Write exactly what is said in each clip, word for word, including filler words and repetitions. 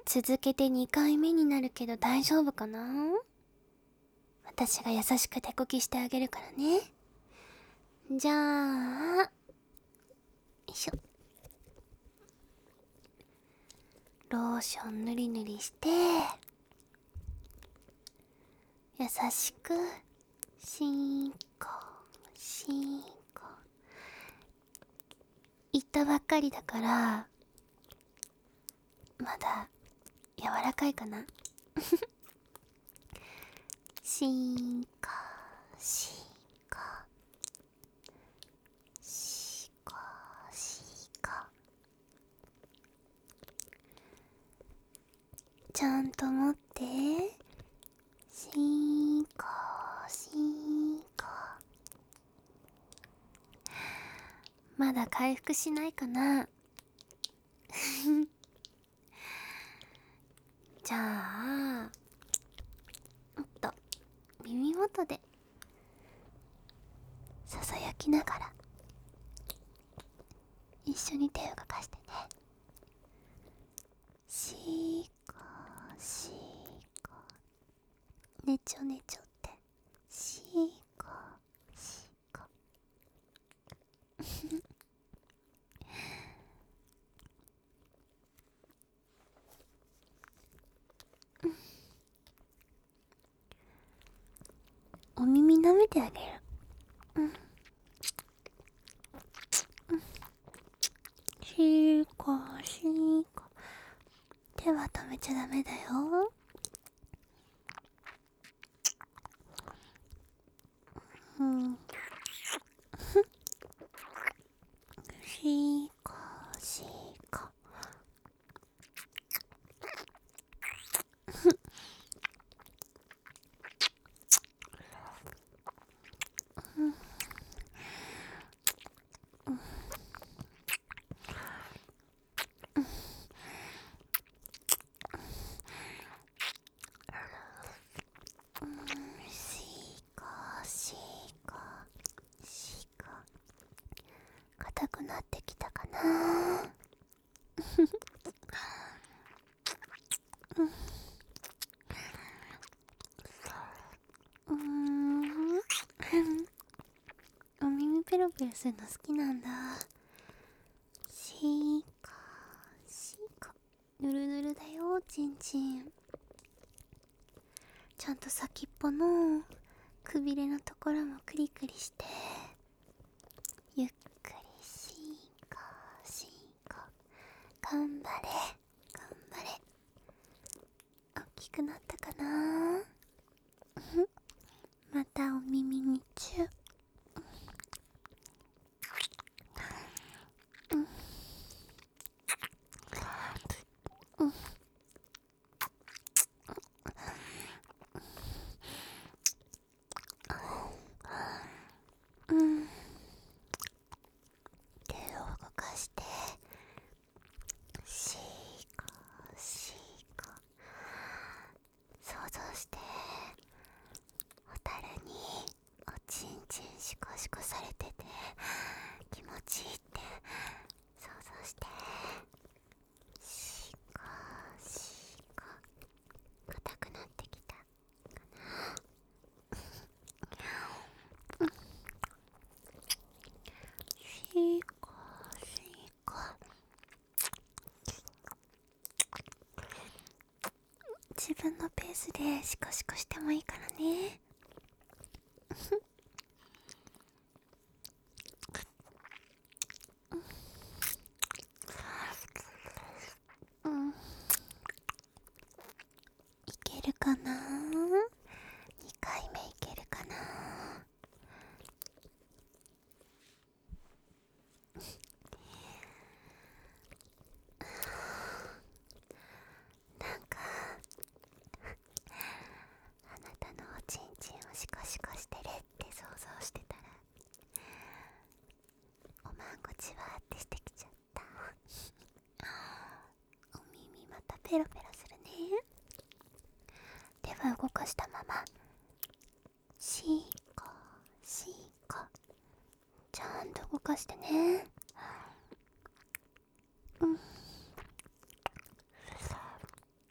続けてにかいめになるけど大丈夫かな。私が優しく手こきしてあげるからね。じゃあ、よいしょ。ローションぬりぬりして、優しくしーこしーこ。言ったばっかりだからまだ柔らかいかな。しーこしーこしーこしーこ。ちゃんと持って。しーこしーこ。まだ回復しないかな。じゃあ、おっと耳元でささやきながら一緒に手を動かしてね。しーこしーこねちょねちょってしーこしーこ。お耳舐めてあげる。うん、しーこしーこ。手は止めちゃダメだよ。うん。しーこしーこ。しーこしーこしーこ。硬くなってきたかな。うーん。お耳ペロペロするの好きなんだ。しーこしーこ。ぬるぬるだよちんちん。ちゃんと先っぽのくびれのところもクリクリして。ゆっくりしーこしーこ。頑張れ頑張れ。大きくなったかな。またお耳にチュー。うん、手を動かしてしーこしーこ。想像してホタルにおちんちんシコシコされてて気持ちいいって想像して。しーこしーこ。硬くなってきたかな。しーこしーこ。自分のペースでシコシコしてもいいからね。うん、いけるかな。にかいめいけるかな。なんかあなたのおちんちんをシコシコしてるって想像してたらおまんごちわーってしてきちゃった。お耳またペロペロするね。手は動かしたまましーこしーこ。ちゃんと動かしてね。うん。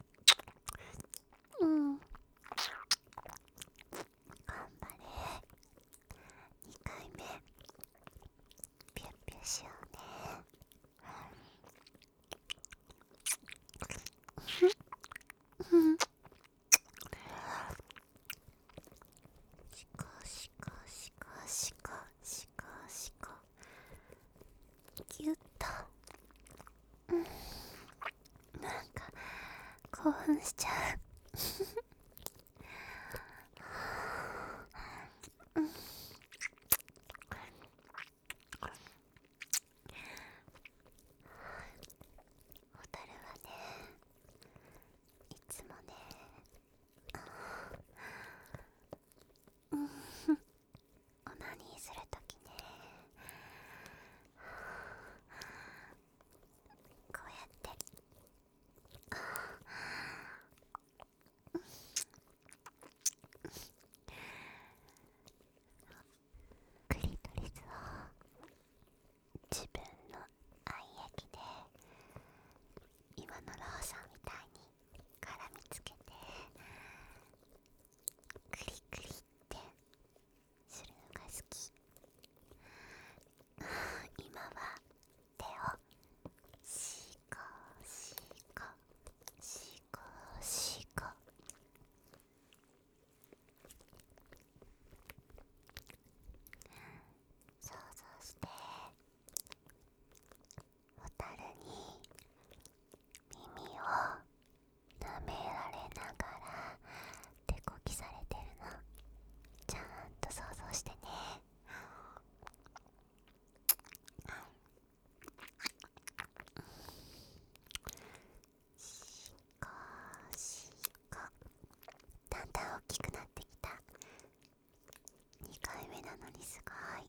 興奮しちゃう。うん、ホタルはね、いつもね、うん、オナニーするときね、こうやってクリトリスを自分の愛液で今のローソンみたいに絡みつけてクリクリってするのが好き。今は手をシコシコシコシコ、想像してホタルに耳を舐められながら手こきされてるの、ちゃんと想像してね。シコシコ、だんだん大きくなってきた。にかいめなのにすごい。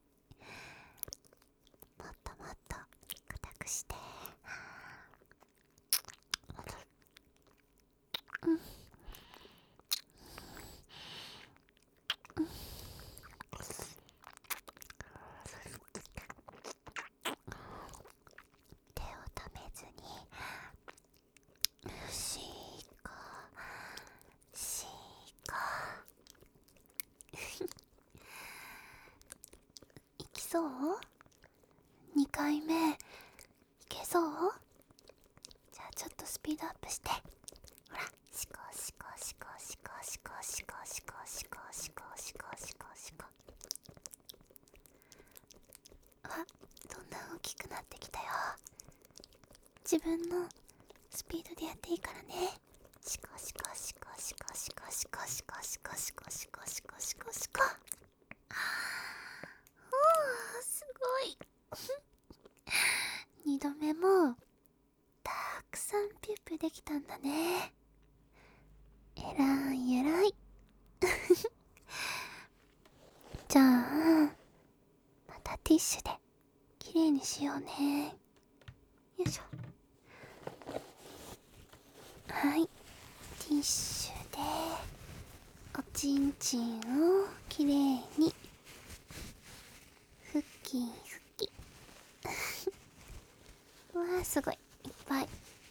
もっともっと硬くして、うん、うん、手を止めずにシコシコいきそう？ に 回目いけそう？じゃあちょっとスピードアップして、ほら、シコシコシコシコシコシコシコシコシコシコシコシコ、あ、どんどん大きくなってきたよ。自分のスピードでやっていいからね。シコシコシコシコシコシコシコシコシコシコシコシコシコ、おー、すごい。にどめもたくさんピュッピュできたんだね。えらいえらい。じゃあまたティッシュできれいにしようね。よいしょ。はい、ティッシュでおちんちんをきれいにふきふきうわー、すごいいっぱい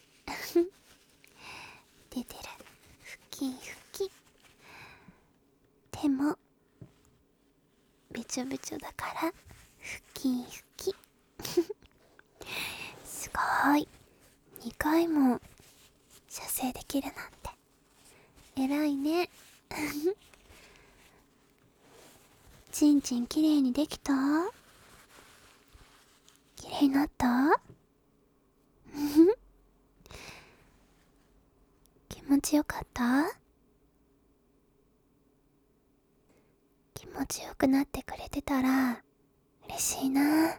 出てる。ふきふき、手もべちょべちょだからふきふきすごい、にかいも射精できるなんてえらいねちんちんきれいにできた？きれいになった？気持ちよかった？気持ちよくなってくれてたら嬉しいな。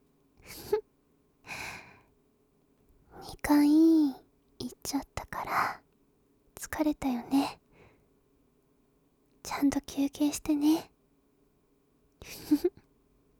にかい行っちゃったから疲れたよね。ちゃんと休憩してね